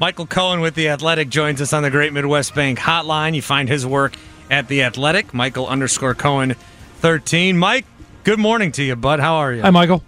Michael Cohen with The Athletic joins us on the Great Midwest Bank hotline. You find his work at The Athletic, Michael_Cohen 13. Mike, good morning to you, bud. How are you? Hi, Michael.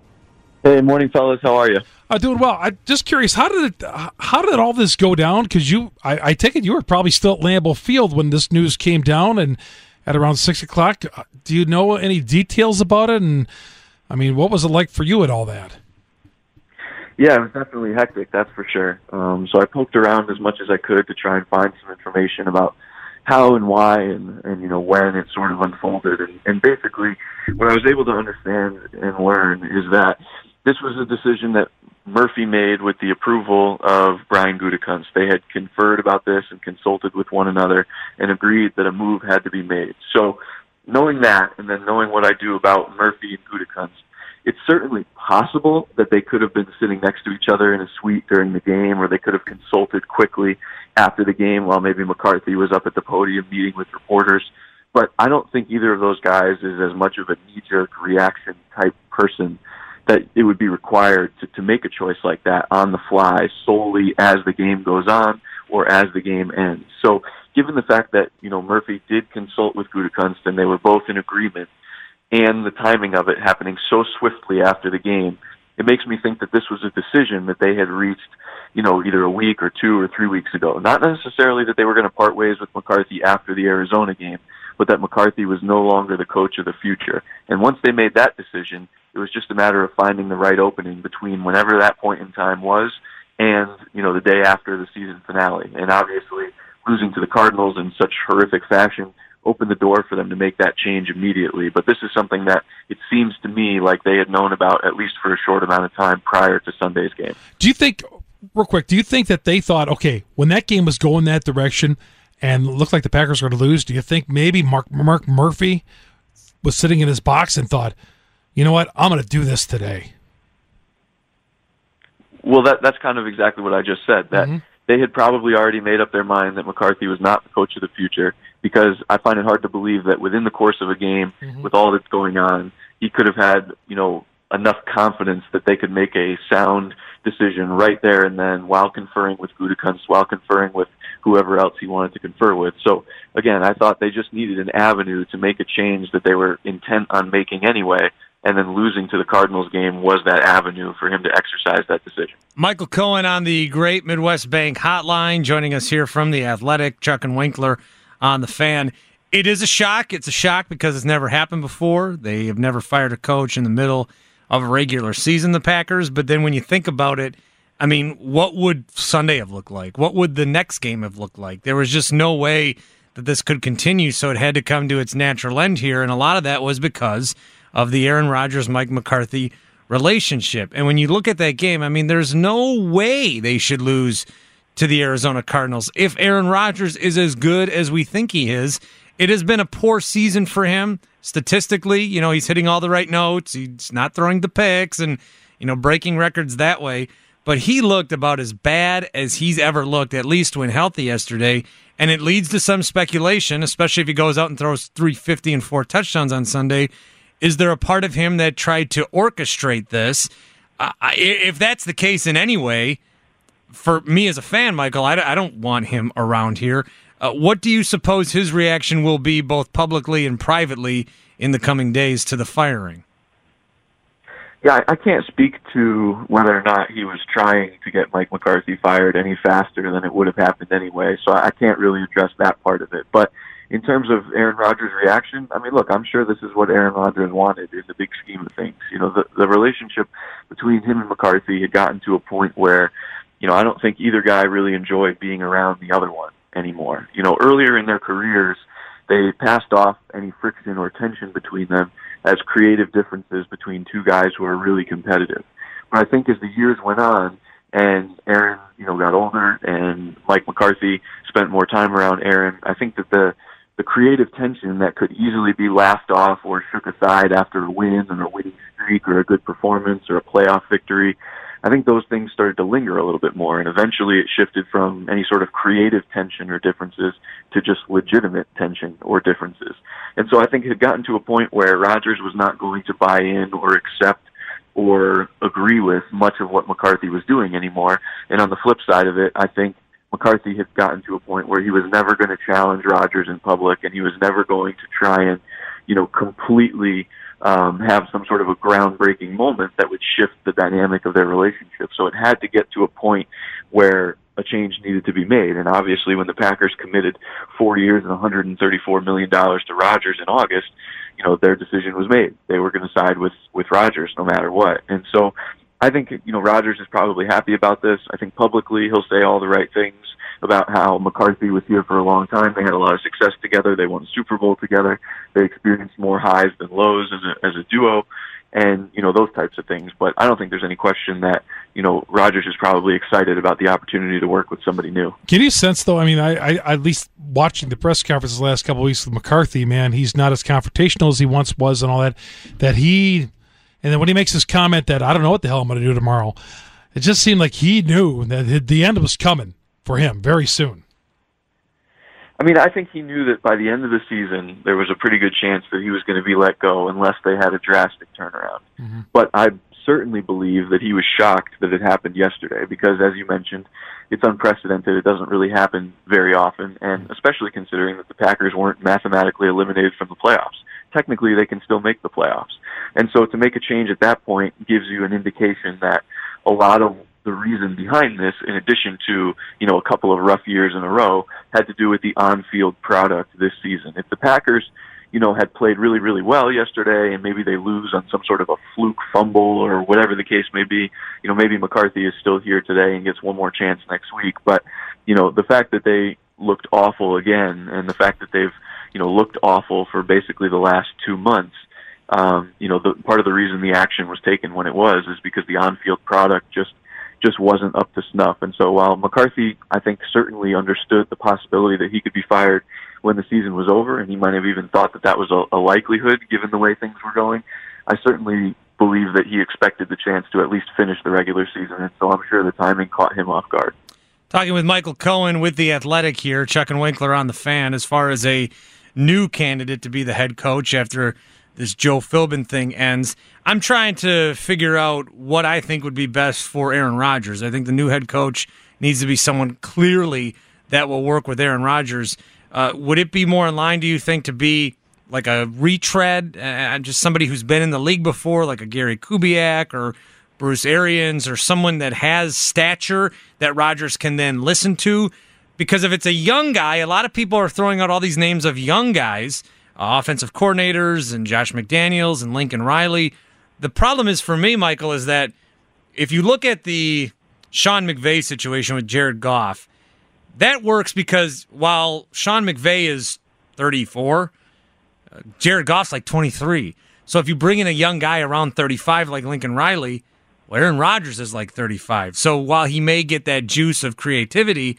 Hey, morning, fellas. How are you? Doing well. I'm just curious, how did all this go down? Because I take it you were probably still at Lambeau Field when this news came down, and at around 6 o'clock. Do you know any details about it? And I mean, what was it like for you at all that? Yeah, it was definitely hectic, that's for sure. So I poked around as much as I could to try and find some information about how and why and when it sort of unfolded. And basically, what I was able to understand and learn is that this was a decision that Murphy made with the approval of Brian Gutekunst. They had conferred about this and consulted with one another and agreed that a move had to be made. So knowing that, and then knowing what I do about Murphy and Gutekunst, it's certainly possible that they could have been sitting next to each other in a suite during the game, or they could have consulted quickly after the game while maybe McCarthy was up at the podium meeting with reporters. But I don't think either of those guys is as much of a knee-jerk reaction type person that it would be required to make a choice like that on the fly solely as the game goes on or as the game ends. So given the fact that, Murphy did consult with Gutekunst and they were both in agreement, and the timing of it happening so swiftly after the game, it makes me think that this was a decision that they had reached, either a week or 2 or 3 weeks ago. Not necessarily that they were going to part ways with McCarthy after the Arizona game, but that McCarthy was no longer the coach of the future. And once they made that decision, it was just a matter of finding the right opening between whenever that point in time was and, the day after the season finale. And obviously, losing to the Cardinals in such horrific fashion opened the door for them to make that change immediately. But this is something that it seems to me like they had known about at least for a short amount of time prior to Sunday's game. Do you think, real quick, that they thought, okay, when that game was going that direction and it looked like the Packers were going to lose, do you think maybe Mark Murphy was sitting in his box and thought, you know what, I'm going to do this today? Well, that's kind of exactly what I just said, that they had probably already made up their mind that McCarthy was not the coach of the future, because I find it hard to believe that within the course of a game, with all that's going on, he could have had, enough confidence that they could make a sound decision right there and then while conferring with Gutekunst, while conferring with whoever else he wanted to confer with. So, again, I thought they just needed an avenue to make a change that they were intent on making anyway, and then losing to the Cardinals game was that avenue for him to exercise that decision. Michael Cohen on the Great Midwest Bank hotline, joining us here from The Athletic. Chuck and Winkler on the Fan. It is a shock. It's a shock because it's never happened before. They have never fired a coach in the middle of a regular season, the Packers. But then when you think about it, I mean, what would Sunday have looked like? What would the next game have looked like? There was just no way that this could continue, so it had to come to its natural end here. And a lot of that was because of the Aaron Rodgers-Mike McCarthy relationship. And when you look at that game, I mean, there's no way they should lose to the Arizona Cardinals. If Aaron Rodgers is as good as we think he is, it has been a poor season for him statistically. He's hitting all the right notes. He's not throwing the picks and, breaking records that way. But he looked about as bad as he's ever looked, at least when healthy yesterday. And it leads to some speculation, especially if he goes out and throws 350 and 4 touchdowns on Sunday. Is there a part of him that tried to orchestrate this? If that's the case in any way, for me as a fan, Michael, I don't want him around here. What do you suppose his reaction will be both publicly and privately in the coming days to the firing? Yeah, I can't speak to whether or not he was trying to get Mike McCarthy fired any faster than it would have happened anyway, so I can't really address that part of it. But in terms of Aaron Rodgers' reaction, I mean, look, I'm sure this is what Aaron Rodgers wanted in the big scheme of things. The relationship between him and McCarthy had gotten to a point where, I don't think either guy really enjoyed being around the other one anymore. Earlier in their careers, they passed off any friction or tension between them as creative differences between two guys who are really competitive. But I think as the years went on and Aaron, got older and Mike McCarthy spent more time around Aaron, I think that the creative tension that could easily be laughed off or shook aside after a win or a winning streak or a good performance or a playoff victory, I think those things started to linger a little bit more, and eventually it shifted from any sort of creative tension or differences to just legitimate tension or differences. And so I think it had gotten to a point where Rodgers was not going to buy in or accept or agree with much of what McCarthy was doing anymore. And on the flip side of it, I think McCarthy had gotten to a point where he was never going to challenge Rodgers in public, and he was never going to try and, completely have some sort of a groundbreaking moment that would shift the dynamic of their relationship. So it had to get to a point where a change needed to be made. And obviously when the Packers committed 4 years and $134 million to Rodgers in August, their decision was made. They were going to side with Rodgers no matter what. And so I think, Rodgers is probably happy about this. I think publicly he'll say all the right things about how McCarthy was here for a long time. They had a lot of success together. They won the Super Bowl together. They experienced more highs than lows as a duo, and those types of things. But I don't think there's any question that Rodgers is probably excited about the opportunity to work with somebody new. Can you sense, though? I mean, I at least watching the press conferences the last couple of weeks with McCarthy, man, he's not as confrontational as he once was, and all that. And then when he makes his comment that I don't know what the hell I'm going to do tomorrow, it just seemed like he knew that the end was coming for him very soon. I mean, I think he knew that by the end of the season, there was a pretty good chance that he was going to be let go unless they had a drastic turnaround. Mm-hmm. But I certainly believe that he was shocked that it happened yesterday because, as you mentioned, it's unprecedented. It doesn't really happen very often, and especially considering that the Packers weren't mathematically eliminated from the playoffs. Technically, they can still make the playoffs. And so to make a change at that point gives you an indication that a lot of the reason behind this, in addition to, a couple of rough years in a row, had to do with the on-field product this season. If the Packers, had played really, really well yesterday and maybe they lose on some sort of a fluke fumble or whatever the case may be, maybe McCarthy is still here today and gets one more chance next week. But, the fact that they looked awful again and the fact that they've, looked awful for basically the last 2 months, the part of the reason the action was taken when it was is because the on-field product just wasn't up to snuff. And so while McCarthy, I think, certainly understood the possibility that he could be fired when the season was over, and he might have even thought that was a likelihood given the way things were going, I certainly believe that he expected the chance to at least finish the regular season, and so I'm sure the timing caught him off guard. Talking with Michael Cohen with The Athletic here, Chuck and Winkler on the Fan, as far as a new candidate to be the head coach after this Joe Philbin thing ends. I'm trying to figure out what I think would be best for Aaron Rodgers. I think the new head coach needs to be someone clearly that will work with Aaron Rodgers. Would it be more in line, do you think, to be like a retread, just somebody who's been in the league before, like a Gary Kubiak or Bruce Arians, or someone that has stature that Rodgers can then listen to? Because if it's a young guy, a lot of people are throwing out all these names of young guys, offensive coordinators and Josh McDaniels and Lincoln Riley. The problem is for me, Michael, is that if you look at the Sean McVay situation with Jared Goff, that works because while Sean McVay is 34, Jared Goff's like 23. So if you bring in a young guy around 35 like Lincoln Riley, well, Aaron Rodgers is like 35. So while he may get that juice of creativity,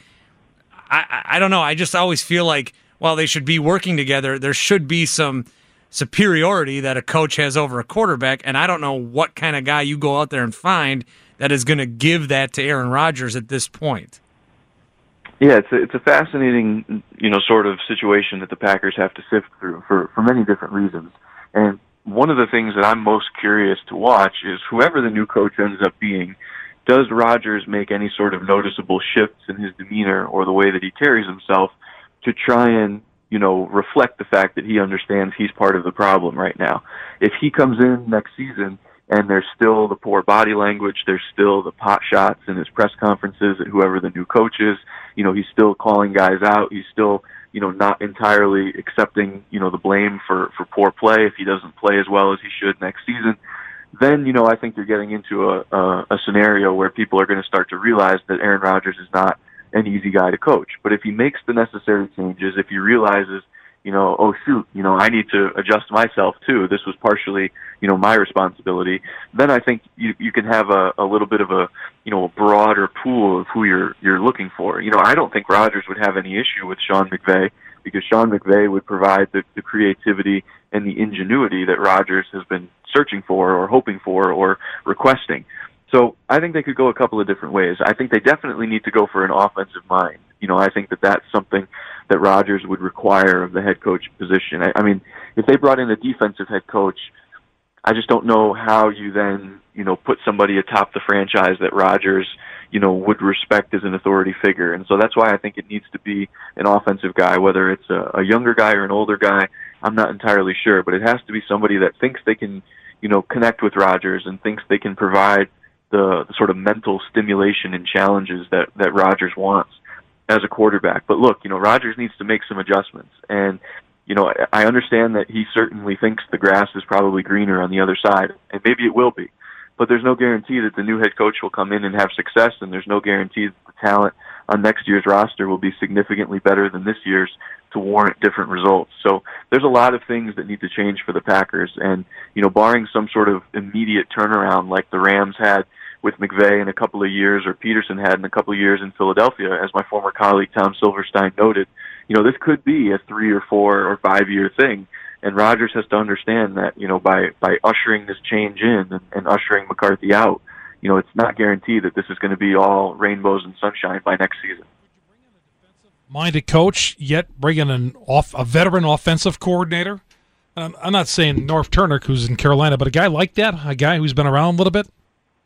I don't know. I just always feel like while they should be working together, there should be some superiority that a coach has over a quarterback, and I don't know what kind of guy you go out there and find that is going to give that to Aaron Rodgers at this point. Yeah, it's a fascinating, sort of situation that the Packers have to sift through for many different reasons. And one of the things that I'm most curious to watch is whoever the new coach ends up being, does Rodgers make any sort of noticeable shifts in his demeanor or the way that he carries himself to try and, reflect the fact that he understands he's part of the problem right now? If he comes in next season and there's still the poor body language, there's still the pot shots in his press conferences at whoever the new coach is, he's still calling guys out, he's still, not entirely accepting, the blame for poor play if he doesn't play as well as he should next season, then, I think you're getting into a scenario where people are going to start to realize that Aaron Rodgers is not an easy guy to coach. But if he makes the necessary changes, if he realizes, oh shoot, I need to adjust myself too, this was partially, my responsibility, then I think you can have a little bit of a broader pool of who you're looking for. I don't think Rodgers would have any issue with Sean McVay, because Sean McVay would provide the creativity and the ingenuity that Rodgers has been searching for or hoping for or requesting. So I think they could go a couple of different ways. I think they definitely need to go for an offensive mind. I think that that's something that Rodgers would require of the head coach position. I mean, if they brought in a defensive head coach, I just don't know how you then put somebody atop the franchise that Rodgers, would respect as an authority figure. And so that's why I think it needs to be an offensive guy, whether it's a younger guy or an older guy. I'm not entirely sure, but it has to be somebody that thinks they can, connect with Rodgers and thinks they can provide the sort of mental stimulation and challenges that Rodgers wants as a quarterback. But look, Rodgers needs to make some adjustments. And, I understand that he certainly thinks the grass is probably greener on the other side, and maybe it will be. But there's no guarantee that the new head coach will come in and have success, and there's no guarantee that the talent on next year's roster will be significantly better than this year's to warrant different results. So there's a lot of things that need to change for the Packers, and, barring some sort of immediate turnaround like the Rams had with McVay in a couple of years or Peterson had in a couple of years in Philadelphia, as my former colleague Tom Silverstein noted, this could be a 3 or 4 or 5 year thing. And Rodgers has to understand that, by ushering this change in and ushering McCarthy out, it's not guaranteed that this is going to be all rainbows and sunshine by next season. Minded coach, yet bring in a veteran offensive coordinator? I'm not saying Norv Turner, who's in Carolina, but a guy like that, a guy who's been around a little bit?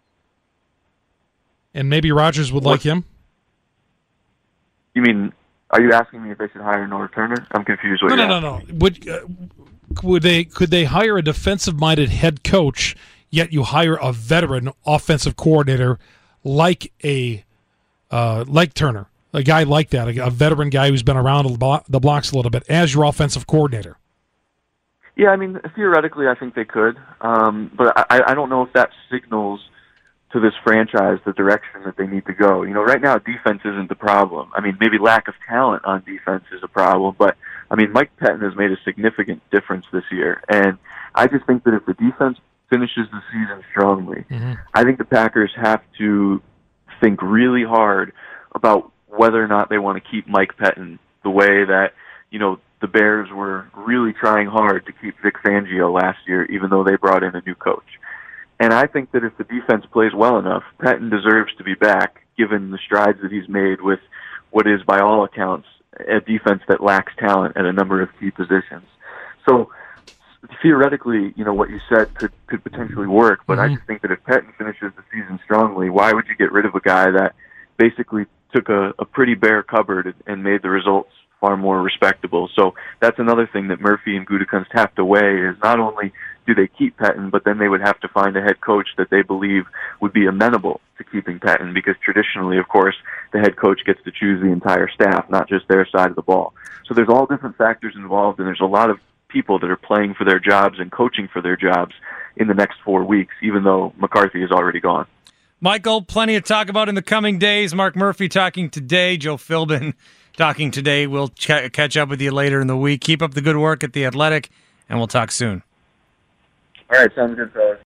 And maybe Rodgers would like him? You mean, are you asking me if they should hire Norv Turner? I'm confused. No. Could they hire a defensive-minded head coach, yet you hire a veteran offensive coordinator like Turner, a guy like that, a veteran guy who's been around the blocks a little bit, as your offensive coordinator? Yeah, I mean, theoretically, I think they could, but I don't know if that signals to this franchise the direction that they need to go. Right now, defense isn't the problem. I mean, maybe lack of talent on defense is a problem, but, I mean, Mike Pettin has made a significant difference this year, and I just think that if the defense finishes the season strongly, I think the Packers have to think really hard about whether or not they want to keep Mike Pettin the way that, the Bears were really trying hard to keep Vic Fangio last year, even though they brought in a new coach. And I think that if the defense plays well enough, Pettin deserves to be back, given the strides that he's made with what is, by all accounts, a defense that lacks talent at a number of key positions. So theoretically, what you said could potentially work, but I just think that if Pettin finishes the season strongly, why would you get rid of a guy that basically took a pretty bare cupboard and made the results far more respectable? So that's another thing that Murphy and Gutekunst have to weigh, is not only do they keep Pettin, but then they would have to find a head coach that they believe would be amenable to keeping Pettin, because traditionally, of course, the head coach gets to choose the entire staff, not just their side of the ball. So there's all different factors involved, and there's a lot of people that are playing for their jobs and coaching for their jobs in the next 4 weeks, even though McCarthy is already gone. Michael, plenty to talk about in the coming days. Mark Murphy talking today. Joe Philbin talking today. We'll catch up with you later in the week. Keep up the good work at The Athletic, and we'll talk soon. All right, sounds good, fellas.